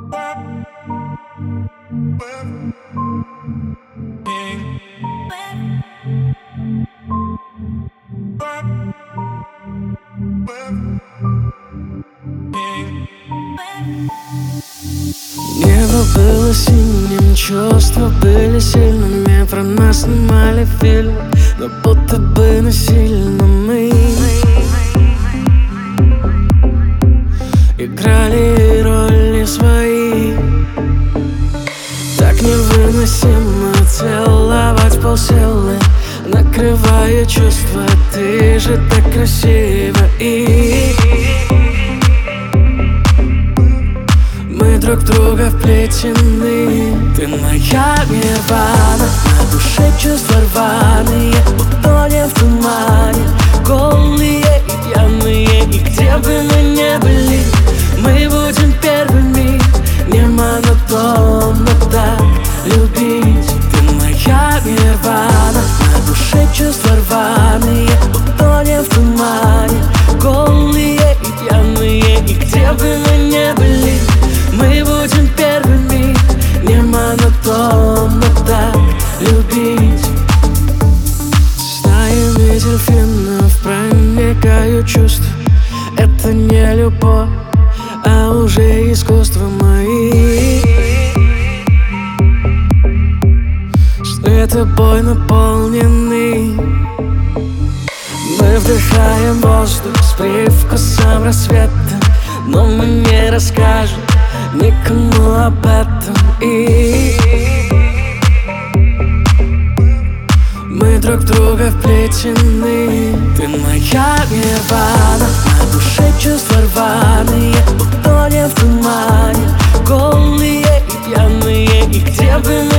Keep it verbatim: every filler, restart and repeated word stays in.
Небо было синим, чувства были сильными. Про нас снимали фильм, но будто бы насильно мы играли роли свои. Так невыносимо целовать полсилы, накрывая чувства. Ты же так красива, и мы друг в друга вплетены. Ты моя нирвана, на душе чувства рваные, утонем в тумане, голые и пьяные. И где бы мы ни были, мы будем первыми. Не монотонно так любить. Ты моя нирвана, на душе чувства рваные, утонем в тумане, голые и пьяные. И где бы мы ни были, мы будем первыми. Не монотонно так любить. Стаями дельфинов проникают чувства. Это не любовь, а уже искусство мои. Сны тобой наполнены. Мы вдыхаем воздух с привкусом рассвета, но мы не расскажем никому об этом. И мы друг в друга вплетены. Ты моя нирвана, на душе чувства рваные, утонем в тумане, голые и пьяные. И где бы мы